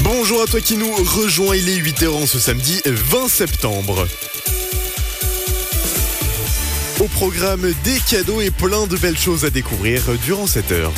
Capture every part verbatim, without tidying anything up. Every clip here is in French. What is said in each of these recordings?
Bonjour à toi qui nous rejoins, il est huit heures en ce samedi vingt septembre. Au programme, des cadeaux et plein de belles choses à découvrir durant cette heure.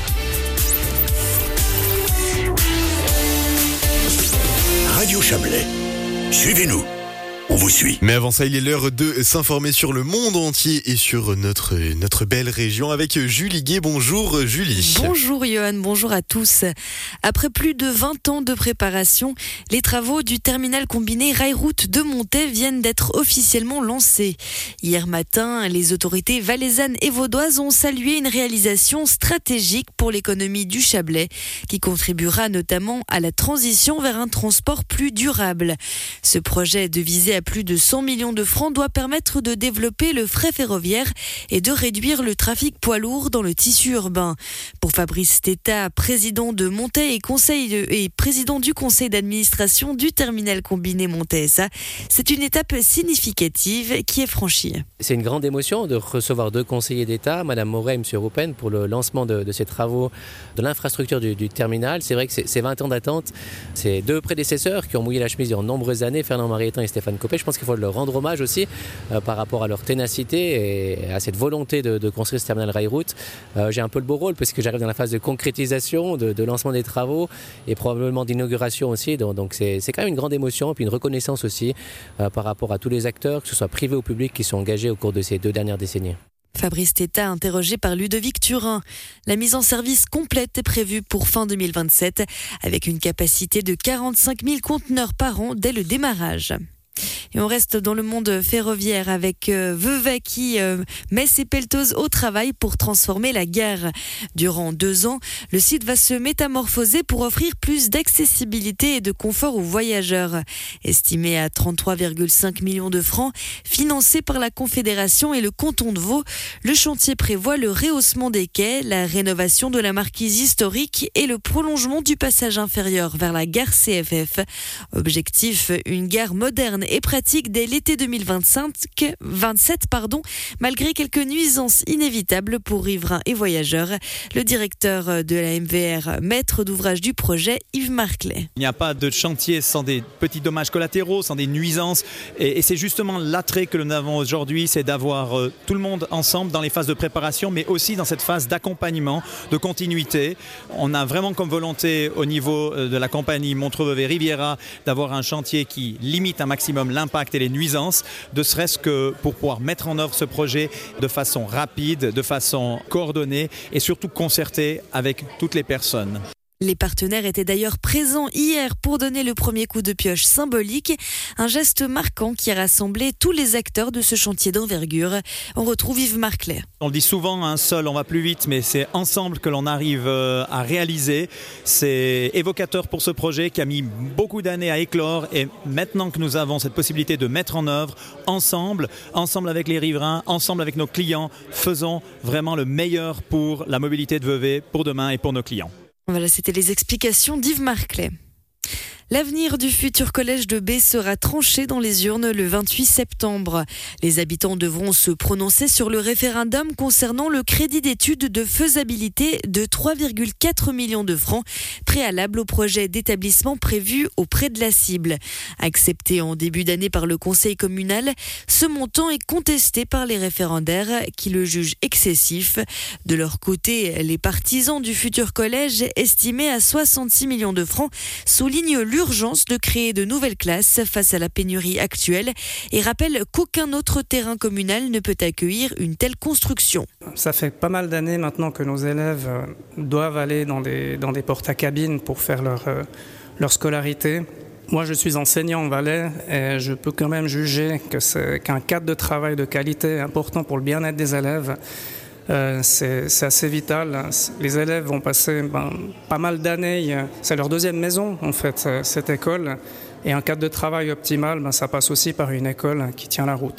Radio Chablais, suivez-nous, on vous suit. Mais avant ça, il est l'heure de s'informer sur le monde entier et sur notre, notre belle région avec Julie Gué. Bonjour Julie. Bonjour Johan, bonjour à tous. Après plus de vingt ans de préparation, les travaux du terminal combiné Rail-Route de Montet viennent d'être officiellement lancés. Hier matin, les autorités valaisannes et vaudoises ont salué une réalisation stratégique pour l'économie du Chablais qui contribuera notamment à la transition vers un transport plus durable. Ce projet de visée à plus de cent millions de francs doit permettre de développer le fret ferroviaire et de réduire le trafic poids lourd dans le tissu urbain. Pour Fabrice Teta, président de Montet et, conseil de, et président du conseil d'administration du terminal combiné Montet S A, c'est une étape significative qui est franchie. C'est une grande émotion de recevoir deux conseillers d'État, Mme Moret et M. Roupen, pour le lancement de, de ces travaux de l'infrastructure du, du terminal. C'est vrai que c'est, c'est vingt ans d'attente. C'est deux prédécesseurs qui ont mouillé la chemise durant de nombreuses années, Fernand Marietin et Stéphane Copé. Je pense qu'il faut leur rendre hommage aussi euh, par rapport à leur ténacité et à cette volonté de, de construire ce terminal rail-route. Euh, j'ai un peu le beau rôle parce que j'arrive dans la phase de concrétisation, de, de lancement des travaux et probablement d'inauguration aussi. Donc, donc c'est, c'est quand même une grande émotion et puis une reconnaissance aussi euh, par rapport à tous les acteurs, que ce soit privés ou publics, qui sont engagés au cours de ces deux dernières décennies. Fabrice Teta, interrogé par Ludovic Turin. La mise en service complète est prévue pour fin deux mille vingt-sept avec une capacité de quarante-cinq mille conteneurs par an dès le démarrage. Et on reste dans le monde ferroviaire avec euh, Vevey qui euh, met ses pelleteuses au travail pour transformer la gare. Durant deux ans, le site va se métamorphoser pour offrir plus d'accessibilité et de confort aux voyageurs. Estimé à trente-trois virgule cinq millions de francs, financé par la Confédération et le canton de Vaud, le chantier prévoit le rehaussement des quais, la rénovation de la marquise historique et le prolongement du passage inférieur vers la gare C F F. Objectif, une gare moderne et pratique dès l'été deux mille vingt-cinq, vingt-sept, pardon, malgré quelques nuisances inévitables pour riverains et voyageurs. Le directeur de la M V R, maître d'ouvrage du projet, Yves Marclay. Il n'y a pas de chantier sans des petits dommages collatéraux, sans des nuisances. Et, et c'est justement l'attrait que nous avons aujourd'hui, c'est d'avoir euh, tout le monde ensemble dans les phases de préparation, mais aussi dans cette phase d'accompagnement, de continuité. On a vraiment comme volonté au niveau de la compagnie Montreux-Vevey-Riviera d'avoir un chantier qui limite un maximum l'impact et les nuisances, de serait-ce que pour pouvoir mettre en œuvre ce projet de façon rapide, de façon coordonnée et surtout concertée avec toutes les personnes. Les partenaires étaient d'ailleurs présents hier pour donner le premier coup de pioche symbolique, un geste marquant qui a rassemblé tous les acteurs de ce chantier d'envergure. On retrouve Yves Marclay. On le dit souvent, hein, seul on va plus vite, mais c'est ensemble que l'on arrive à réaliser. C'est évocateur pour ce projet qui a mis beaucoup d'années à éclore et maintenant que nous avons cette possibilité de mettre en œuvre ensemble, ensemble avec les riverains, ensemble avec nos clients, faisons vraiment le meilleur pour la mobilité de Vevey, pour demain et pour nos clients. Voilà, c'était les explications d'Yves Marclay. L'avenir du futur collège de B sera tranché dans les urnes le vingt-huit septembre. Les habitants devront se prononcer sur le référendum concernant le crédit d'études de faisabilité de trois virgule quatre millions de francs, préalable au projet d'établissement prévu auprès de la cible. Accepté en début d'année par le conseil communal, ce montant est contesté par les référendaires qui le jugent excessif. De leur côté, les partisans du futur collège, estimés à soixante-six millions de francs, soulignent l'urgence L'urgence de créer de nouvelles classes face à la pénurie actuelle et rappelle qu'aucun autre terrain communal ne peut accueillir une telle construction. Ça fait pas mal d'années maintenant que nos élèves doivent aller dans des, dans des portes à cabines pour faire leur, leur scolarité. Moi, je suis enseignant en Valais et je peux quand même juger que c'est, qu'un cadre de travail de qualité important pour le bien-être des élèves. Euh, c'est, c'est assez vital. Les élèves vont passer ben, pas mal d'années. C'est leur deuxième maison, en fait, cette école. Et un cadre de travail optimal, ben, ça passe aussi par une école qui tient la route.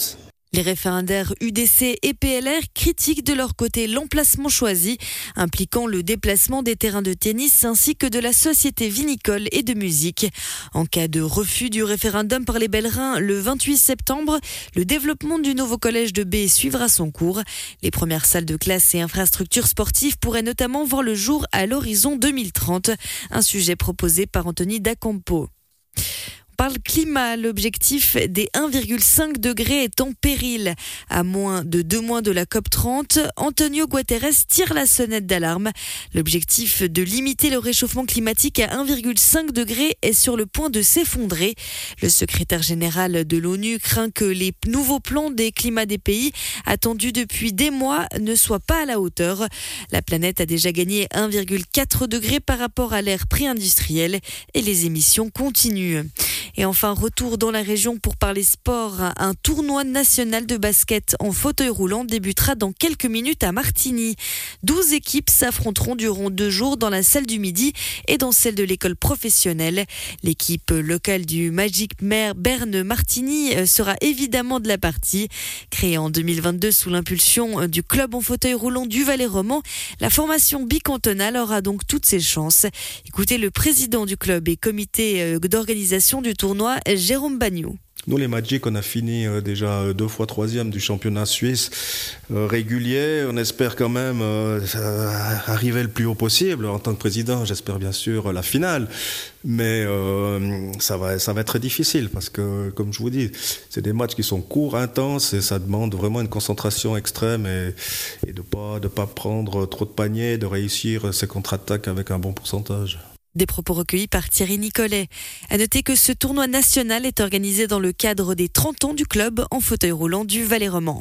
Les référendaires U D C et P L R critiquent de leur côté l'emplacement choisi, impliquant le déplacement des terrains de tennis ainsi que de la société vinicole et de musique. En cas de refus du référendum par les Bellerins le vingt-huit septembre, le développement du nouveau collège de B suivra son cours. Les premières salles de classe et infrastructures sportives pourraient notamment voir le jour à l'horizon deux mille trente, un sujet proposé par Anthony Dacampo. Parle climat, l'objectif des un virgule cinq degrés est en péril. À moins de deux mois de la COP trente, Antonio Guterres tire la sonnette d'alarme. L'objectif de limiter le réchauffement climatique à un virgule cinq degrés est sur le point de s'effondrer. Le secrétaire général de l'ONU craint que les nouveaux plans des climats des pays, attendus depuis des mois, ne soient pas à la hauteur. La planète a déjà gagné un virgule quatre degrés par rapport à l'ère pré-industrielle et les émissions continuent. Et enfin, retour dans la région pour parler sport. Un tournoi national de basket en fauteuil roulant débutera dans quelques minutes à Martigny. douze équipes s'affronteront durant deux jours dans la salle du Midi et dans celle de l'école professionnelle. L'équipe locale du Magic Maire Berne Martigny sera évidemment de la partie. Créée en deux mille vingt-deux sous l'impulsion du club en fauteuil roulant du Valais-Roman, la formation bicantonale aura donc toutes ses chances. Écoutez le président du club et comité d'organisation du tournoi, Jérôme Bagnou. Nous, les Magic, on a fini euh, déjà deux fois troisième du championnat suisse euh, régulier. On espère quand même euh, arriver le plus haut possible. En tant que président, j'espère bien sûr la finale. Mais euh, ça va, ça va être difficile parce que, comme je vous dis, c'est des matchs qui sont courts, intenses et ça demande vraiment une concentration extrême et, et de ne pas, de pas prendre trop de paniers, de réussir ces contre-attaques avec un bon pourcentage. Des propos recueillis par Thierry Nicolet. À noter que ce tournoi national est organisé dans le cadre des trente ans du club en fauteuil roulant du Valais-Roman.